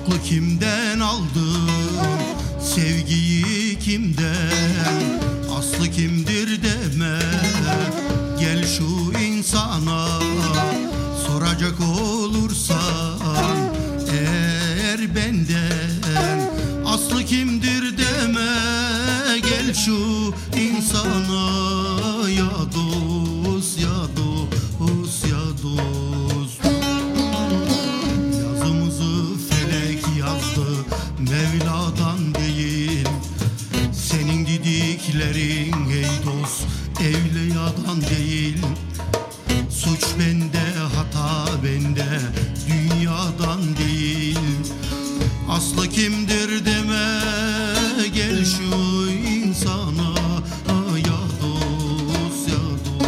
Aklı kimden aldın, sevgiyi kimden, aslı kimdir deme. Gel şu insana soracak olursan, eğer benden aslı kimdir deme. Gel şu insana, ya dost ya dost ya dost. Yazımızı felek yazdı, Mevla'dan değil. Senin dediklerin ey dost evliyadan değil. Suç bende, hata bende, dünyadan değil. Aslı kimdir deme, gel şu insana, ya dost ya dost.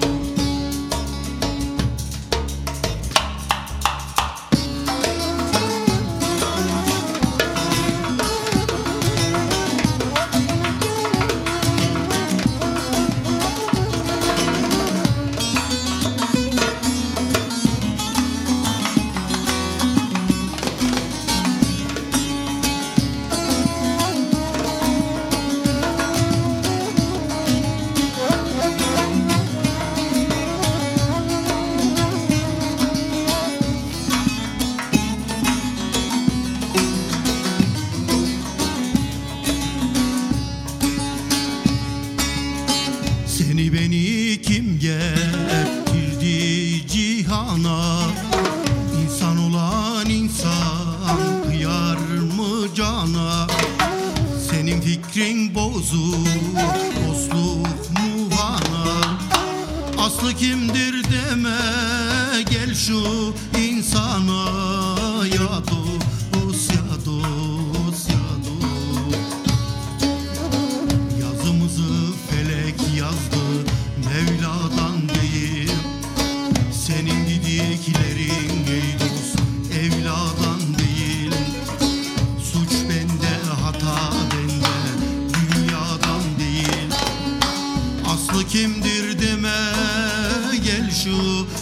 Seni beni kim getirdi cihana? İnsan olan insan kıyar mı cana? Senin fikrin bozuk, dostluk mu bana? Aslı kimdir deme, gel şu insana, ya dost ya dost ya dost. Yazımızı felek yazdı, Mevla'dan değil. Senin dediklerin ey dost evladan değil. Suç bende, hata bende, dünyadan değil. Aslı kimdir deme, gel şu